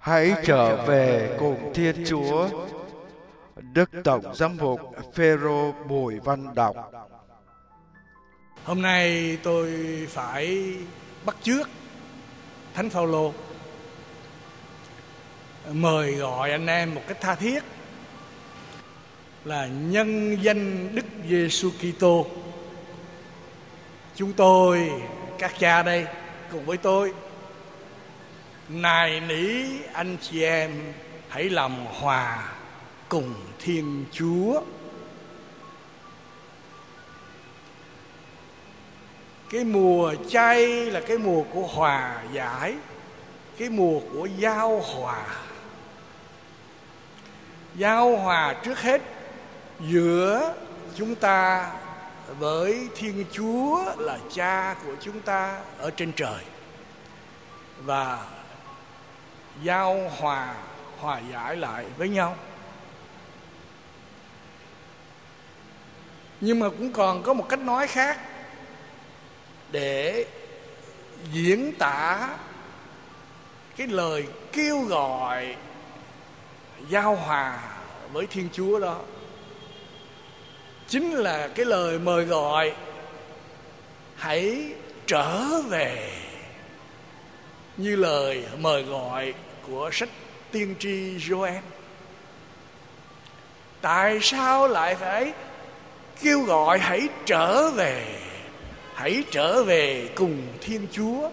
Hãy trở về cùng Thiên Chúa. Đức Tổng Giám mục Phêrô Bùi Văn đọc. Hôm nay tôi phải bắt chước Thánh Phaolô, mời gọi anh em một cách tha thiết là nhân danh Đức Giêsu Kitô. Chúng tôi, các cha đây cùng với tôi, nài nỉ anh chị em hãy làm hòa cùng Thiên Chúa. Cái mùa chay là cái mùa của hòa giải, cái mùa của giao hòa. Giao hòa trước hết giữa chúng ta với Thiên Chúa là Cha của chúng ta ở trên trời, và giao hòa, hòa giải lại với nhau. Nhưng mà cũng còn có một cách nói khác để diễn tả cái lời kêu gọi giao hòa với Thiên Chúa đó. Chính là cái lời mời gọi hãy trở về, như lời mời gọi của sách tiên tri Joel. Tại sao lại phải kêu gọi hãy trở về, hãy trở về cùng Thiên Chúa?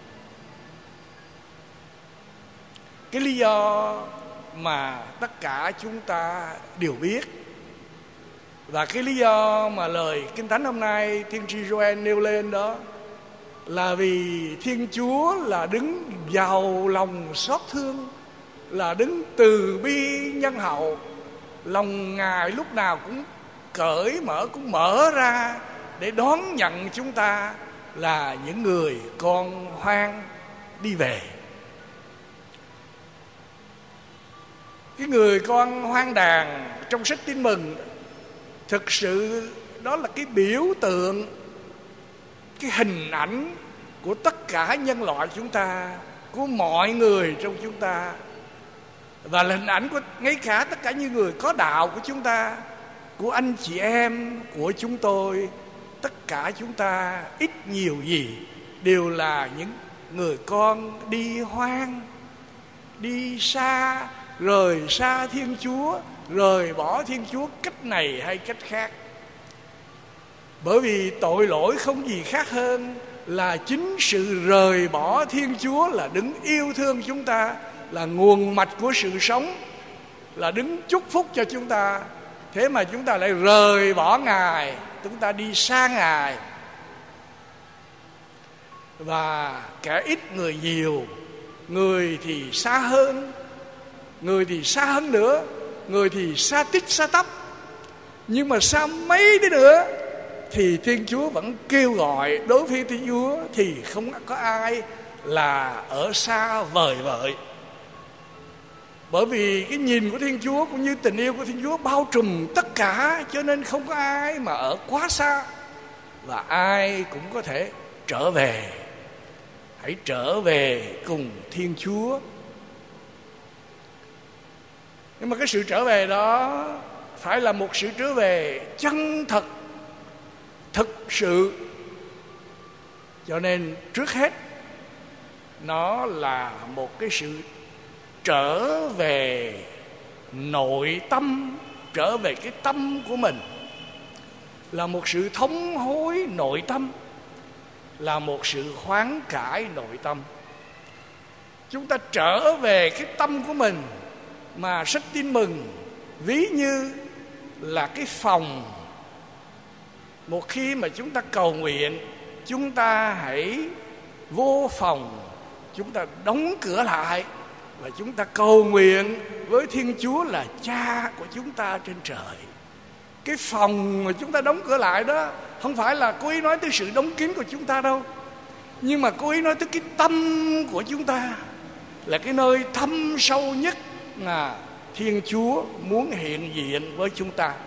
Cái lý do mà tất cả chúng ta đều biết, và cái lý do mà lời Kinh Thánh hôm nay tiên tri Joel nêu lên đó là vì Thiên Chúa là đứng giàu lòng xót thương, là đứng từ bi nhân hậu. Lòng Ngài lúc nào cũng cởi mở, cũng mở ra để đón nhận chúng ta là những người con hoang đi về. Cái người con hoang đàn trong sách Tin Mừng thực sự đó là cái biểu tượng, cái hình ảnh của tất cả nhân loại chúng ta, của mọi người trong chúng ta, và là hình ảnh của ngay cả tất cả những người có đạo của chúng ta, của anh chị em của chúng tôi. Tất cả chúng ta ít nhiều gì đều là những người con đi hoang, đi xa, rời xa Thiên Chúa, rời bỏ Thiên Chúa cách này hay cách khác. Bởi vì tội lỗi không gì khác hơn là chính sự rời bỏ Thiên Chúa, là đứng yêu thương chúng ta, là nguồn mạch của sự sống, là đứng chúc phúc cho chúng ta. Thế mà chúng ta lại rời bỏ Ngài, chúng ta đi xa Ngài. Và kẻ ít người nhiều, người thì xa hơn, người thì xa hơn nữa, người thì xa tít xa tắp. Nhưng mà xa mấy đi nữa thì Thiên Chúa vẫn kêu gọi. Đối với Thiên Chúa thì không có ai là ở xa vời vợi. Bởi vì cái nhìn của Thiên Chúa cũng như tình yêu của Thiên Chúa bao trùm tất cả, cho nên không có ai mà ở quá xa, và ai cũng có thể trở về. Hãy trở về cùng Thiên Chúa. Nhưng mà cái sự trở về đó phải là một sự trở về chân thật, thực sự. Cho nên trước hết nó là một cái sự trở về nội tâm, trở về cái tâm của mình, là một sự thống hối nội tâm, là một sự hoán cải nội tâm. Chúng ta trở về cái tâm của mình mà sách Tin Mừng ví như là cái phòng. Một khi mà chúng ta cầu nguyện, chúng ta hãy vô phòng, chúng ta đóng cửa lại và chúng ta cầu nguyện với Thiên Chúa là Cha của chúng ta trên trời. Cái phòng mà chúng ta đóng cửa lại đó không phải là cố ý nói tới sự đóng kín của chúng ta đâu, nhưng mà cố ý nói tới cái tâm của chúng ta, là cái nơi thâm sâu nhất mà Thiên Chúa muốn hiện diện với chúng ta.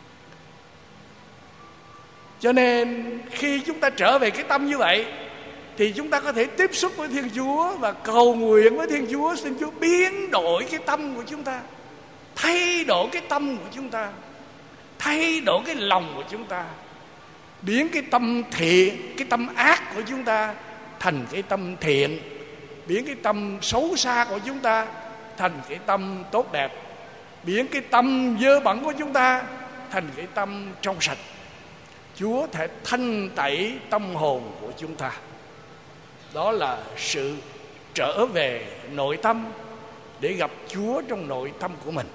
Cho nên khi chúng ta trở về cái tâm như vậy thì chúng ta có thể tiếp xúc với Thiên Chúa và cầu nguyện với Thiên Chúa, xin Chúa biến đổi cái tâm của chúng ta, thay đổi cái tâm của chúng ta, thay đổi cái lòng của chúng ta, biến cái tâm thiện, cái tâm ác của chúng ta thành cái tâm thiện, biến cái tâm xấu xa của chúng ta thành cái tâm tốt đẹp, biến cái tâm dơ bẩn của chúng ta thành cái tâm trong sạch. Chúa thể thanh tẩy tâm hồn của chúng ta. Đó là sự trở về nội tâm để gặp Chúa trong nội tâm của mình.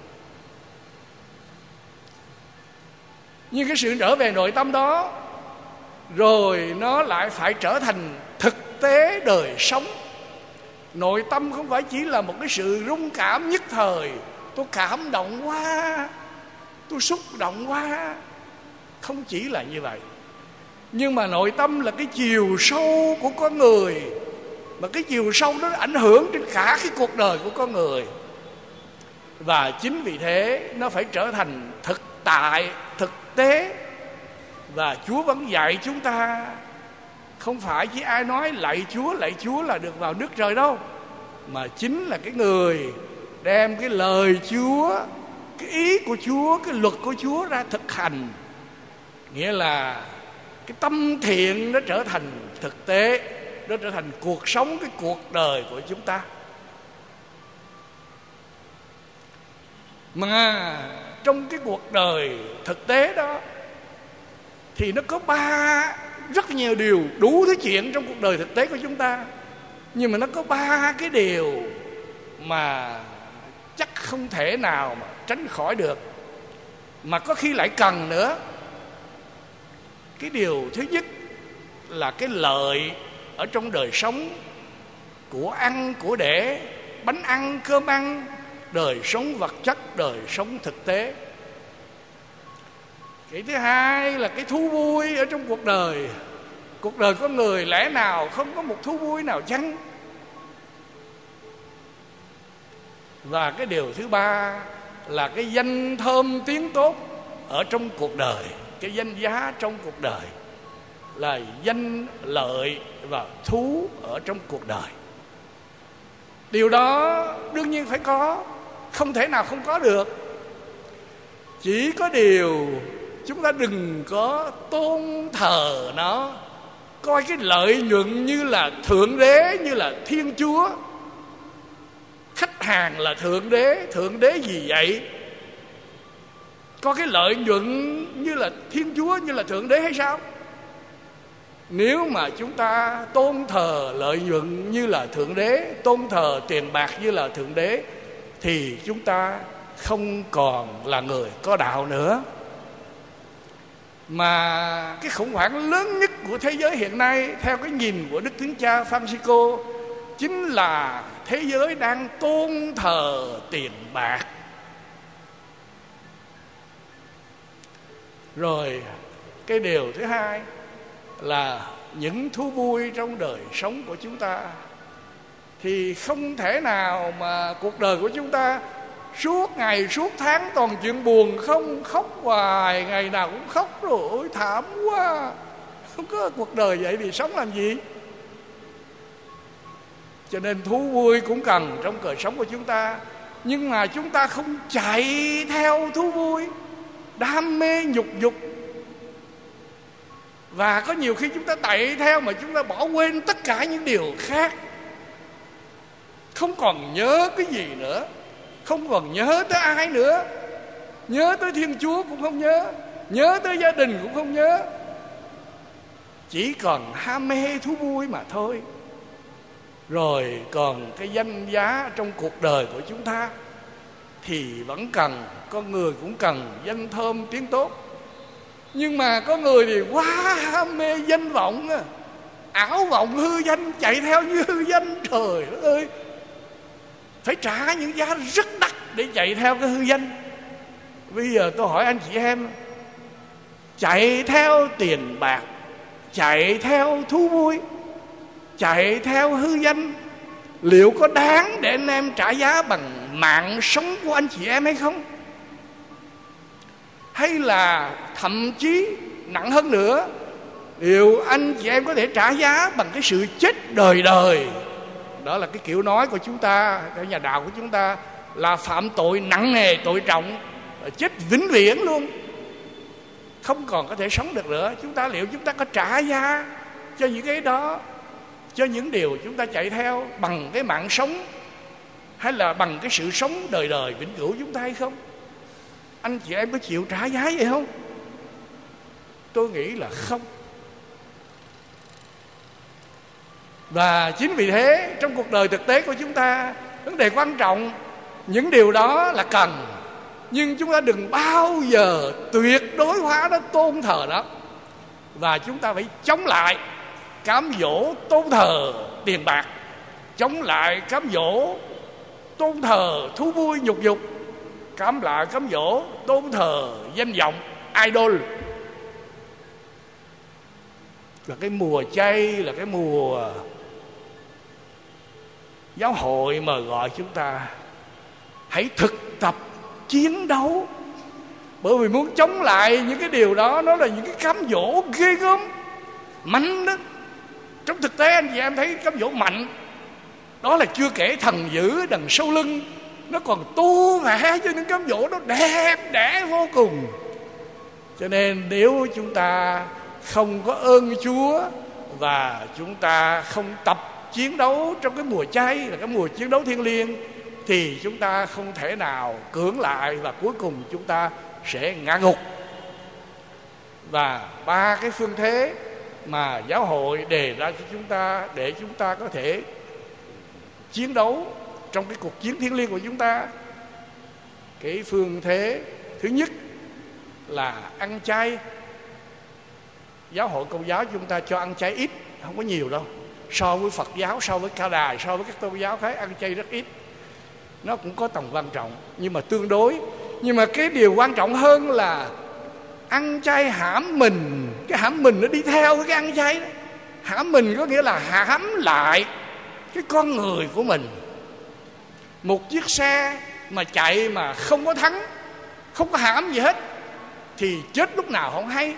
Nhưng cái sự trở về nội tâm đó rồi nó lại phải trở thành thực tế đời sống. Nội tâm không phải chỉ là một cái sự rung cảm nhất thời, tôi cảm động quá, tôi xúc động quá. Không chỉ là như vậy. Nhưng mà nội tâm là cái chiều sâu của con người, mà cái chiều sâu đó ảnh hưởng đến cả cái cuộc đời của con người. Và chính vì thế nó phải trở thành thực tại, thực tế. Và Chúa vẫn dạy chúng ta, không phải chỉ ai nói lạy Chúa là được vào nước trời đâu, mà chính là cái người đem cái lời Chúa, cái ý của Chúa, cái luật của Chúa ra thực hành. Nghĩa là cái tâm thiện nó trở thành thực tế, nó trở thành cuộc sống, cái cuộc đời của chúng ta. Mà trong cái cuộc đời thực tế đó thì nó có rất nhiều điều, đủ thứ chuyện trong cuộc đời thực tế của chúng ta. Nhưng mà nó có 3 cái điều mà chắc không thể nào mà tránh khỏi được, mà có khi lại cần nữa. Cái điều thứ nhất là cái lợi ở trong đời sống, của ăn, của để, bánh ăn, cơm ăn, đời sống vật chất, đời sống thực tế. Cái thứ hai là cái thú vui ở trong cuộc đời. Cuộc đời con người lẽ nào không có một thú vui nào chăng? Và cái điều thứ ba là cái danh thơm tiếng tốt ở trong cuộc đời, cái danh giá trong cuộc đời, là danh lợi và thú ở trong cuộc đời. Điều đó đương nhiên phải có, không thể nào không có được. Chỉ có điều chúng ta đừng có tôn thờ nó, coi cái lợi nhuận như là thượng đế, như là Thiên Chúa. Khách hàng là thượng đế gì vậy? Có cái lợi nhuận như là Thiên Chúa, như là thượng đế hay sao? Nếu mà chúng ta tôn thờ lợi nhuận như là thượng đế, tôn thờ tiền bạc như là thượng đế, thì chúng ta không còn là người có đạo nữa. Mà cái khủng hoảng lớn nhất của thế giới hiện nay, theo cái nhìn của Đức Thánh Cha Francisco, chính là thế giới đang tôn thờ tiền bạc. Rồi cái điều thứ hai là những thú vui trong đời sống của chúng ta. Thì không thể nào mà cuộc đời của chúng ta suốt ngày suốt tháng toàn chuyện buồn không, khóc hoài, ngày nào cũng khóc, rồi ôi thảm quá. Không có cuộc đời vậy thì sống làm gì? Cho nên thú vui cũng cần trong đời sống của chúng ta. Nhưng mà chúng ta không chạy theo thú vui, đam mê nhục dục. Và có nhiều khi chúng ta chạy theo mà chúng ta bỏ quên tất cả những điều khác. Không còn nhớ cái gì nữa, không còn nhớ tới ai nữa. Nhớ tới Thiên Chúa cũng không nhớ, nhớ tới gia đình cũng không nhớ. Chỉ còn ham mê thú vui mà thôi. Rồi còn cái danh giá trong cuộc đời của chúng ta thì vẫn cần, con người cũng cần danh thơm tiếng tốt. Nhưng mà có người thì quá ham mê danh vọng, ảo vọng hư danh, chạy theo như hư danh. Trời ơi, phải trả những giá rất đắt để chạy theo cái hư danh. Bây giờ tôi hỏi anh chị em, chạy theo tiền bạc, chạy theo thú vui, chạy theo hư danh, liệu có đáng để anh em trả giá bằng mạng sống của anh chị em hay không? Hay là thậm chí nặng hơn nữa, liệu anh chị em có thể trả giá bằng cái sự chết đời đời? Đó là cái kiểu nói của chúng ta, cái nhà đạo của chúng ta, là phạm tội nặng nề, tội trọng, chết vĩnh viễn luôn, không còn có thể sống được nữa. Liệu chúng ta có trả giá cho những cái đó, cho những điều chúng ta chạy theo, bằng cái mạng sống hay là bằng cái sự sống đời đời vĩnh cửu chúng ta hay không? Anh chị em có chịu trả giá vậy không? Tôi nghĩ là không. Và chính vì thế trong cuộc đời thực tế của chúng ta, vấn đề quan trọng, những điều đó là cần, nhưng chúng ta đừng bao giờ tuyệt đối hóa nó, tôn thờ nó. Và chúng ta phải chống lại cám dỗ tôn thờ tiền bạc, chống lại cám dỗ tôn thờ thú vui nhục dục, cám dỗ tôn thờ danh vọng idol. Là cái mùa chay, là cái mùa giáo hội mời gọi chúng ta hãy thực tập chiến đấu. Bởi vì muốn chống lại những cái điều đó, nó là những cái cám dỗ ghê gớm, mạnh đó. Trong thực tế anh chị em thấy cám dỗ mạnh đó, là chưa kể thần dữ đằng sau lưng nó còn tô vẽ cho những cám dỗ đó đẹp đẽ vô cùng. Cho nên nếu chúng ta không có ơn Chúa và chúng ta không tập chiến đấu trong cái mùa chay, là cái mùa chiến đấu thiêng liêng, thì chúng ta không thể nào cưỡng lại, và cuối cùng chúng ta sẽ ngã ngục. Và 3 cái phương thế mà giáo hội đề ra cho chúng ta để chúng ta có thể chiến đấu trong cái cuộc chiến thiêng liêng của chúng ta. Cái phương thế thứ nhất là ăn chay. Giáo hội Công giáo chúng ta cho ăn chay ít, không có nhiều đâu. So với Phật giáo, so với Cao Đài, so với các tôn giáo khác, ăn chay rất ít. Nó cũng có tầm quan trọng, nhưng mà tương đối. Nhưng mà cái điều quan trọng hơn là ăn chay hãm mình. Cái hãm mình nó đi theo với cái ăn chay đó. Hãm mình có nghĩa là hãm lại cái con người của mình. Một chiếc xe mà chạy mà không có thắng, không có hãm gì hết, thì chết lúc nào không hay.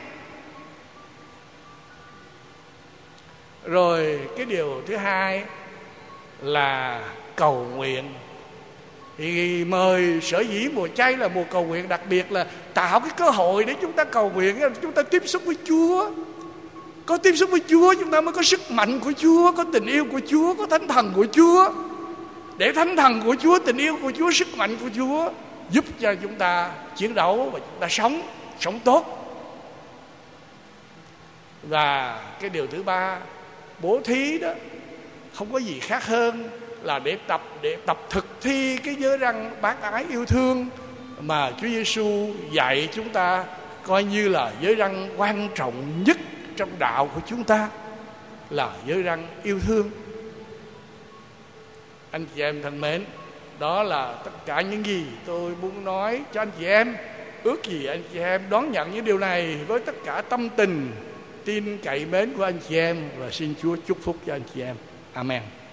Rồi cái điều thứ hai là cầu nguyện. Thì mời, sở dĩ mùa chay là mùa cầu nguyện, đặc biệt là tạo cái cơ hội để chúng ta cầu nguyện, chúng ta tiếp xúc với Chúa. Có tiếp xúc với Chúa chúng ta mới có sức mạnh của Chúa, có tình yêu của Chúa, có thánh thần của Chúa. Để thánh thần của Chúa, tình yêu của Chúa, sức mạnh của Chúa giúp cho chúng ta chiến đấu và chúng ta sống tốt. Và cái điều thứ ba, bố thí đó, không có gì khác hơn là để tập thực thi cái giới răn bác ái yêu thương mà Chúa Giêsu dạy chúng ta, coi như là giới răn quan trọng nhất trong đạo của chúng ta, là giới răn yêu thương. Anh chị em thân mến, đó là tất cả những gì tôi muốn nói cho anh chị em. Ước gì anh chị em đón nhận những điều này với tất cả tâm tình tin cậy mến của anh chị em, và xin Chúa chúc phúc cho anh chị em. Amen.